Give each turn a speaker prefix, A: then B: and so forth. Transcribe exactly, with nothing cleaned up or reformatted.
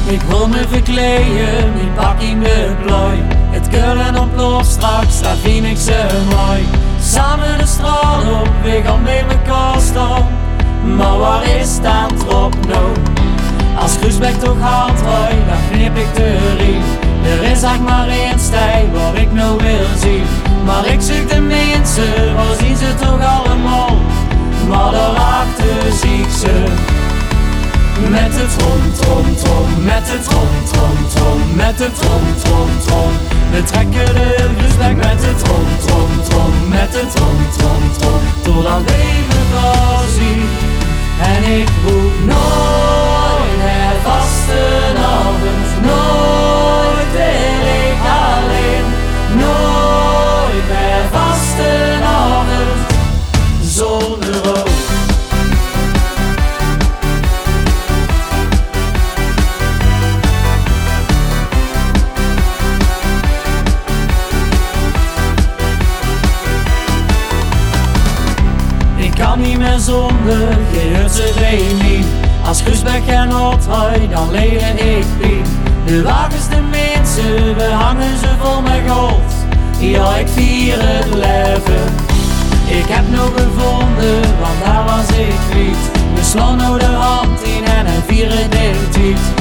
A: Ik wil me verkleden, mijn pak in de plooi. Het kullen ontploft straks, daar vind ik ze mooi. Samen de straat op, we gaan bij mekaar staan. Maar waar is dat trop nou? Als Groesbeek toch hard rooi, dan knip ik de riem. Er is echt maar één stijl waar ik nou wil zien. Maar ik zoek de mensen, waar zien ze toch allemaal? Maar daarachter zie ik ze. Met de trom, trom, trom, met de trom, trom, trom, met de trom, trom, trom. We trekken de Groesbeek met de trom, trom, trom, met de trom, trom, trom. Totdat we elkaar zien. En ik roep nooit het vastenavond, nooit wil ik alleen, nooit meer vastenavond zonder rood. Ik kan niet meer zonder, je hoort ze reunie. Als Groesbeek geen houdt, dan leren ik pien. De wagens, de mensen, we hangen ze vol met goud. Ja, ik vier het leven. Ik heb nog gevonden, want daar was ik kwijt. We slaan nou de hand in en vieren dit tijd.